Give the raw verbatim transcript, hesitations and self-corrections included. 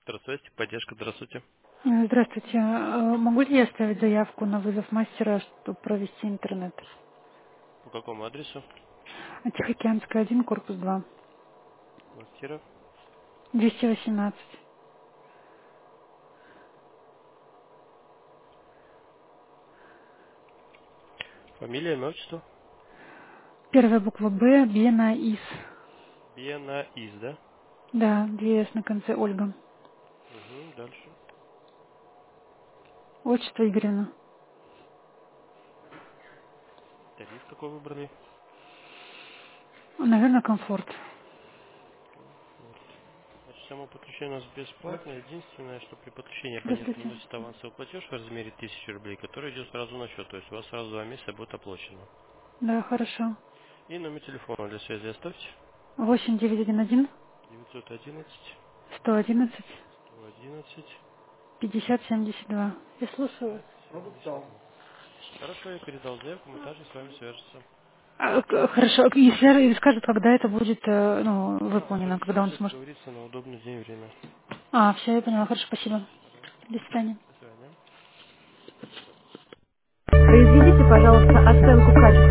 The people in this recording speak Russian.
Здравствуйте, поддержка, здравствуйте. Э, Здравствуйте. Э, Могу ли я оставить заявку на вызов мастера, чтобы провести интернет? По какому адресу? Тихоокеанская, один, корпус два. Квартира. двести восемнадцать. Фамилия, имя, отчество? Первая буква Б, Бена, Ис. Бена Из, да? Да, две С на конце, Ольга. Угу, дальше. Отчество Игоревна. Тариф какой выбрали? Наверное, комфорт. Комфорт. Значит, само подключение у нас бесплатное. Единственное, что при подключении абонент Здравствуйте. вносит авансовый платеж в размере тысячи рублей, который идет сразу на счет. То есть у вас сразу два месяца будет оплачено. Да, хорошо. И номер телефона для связи оставьте. Восемь девять один один девятьсот одиннадцать сто одиннадцать сто одиннадцать пятьдесят семьдесят два. Я слушаю. пятьдесят семьдесят два. Хорошо, я передал заявку, мы также с вами свяжемся. А, к- Хорошо, если скажет, когда это будет э, ну, Да, выполнено, когда он сориентируемся, как сможет. говорится, на удобный день и время. А, все, я поняла. Хорошо, спасибо. Пожалуйста. До свидания. До свидания. Произведите, пожалуйста, оценку качества.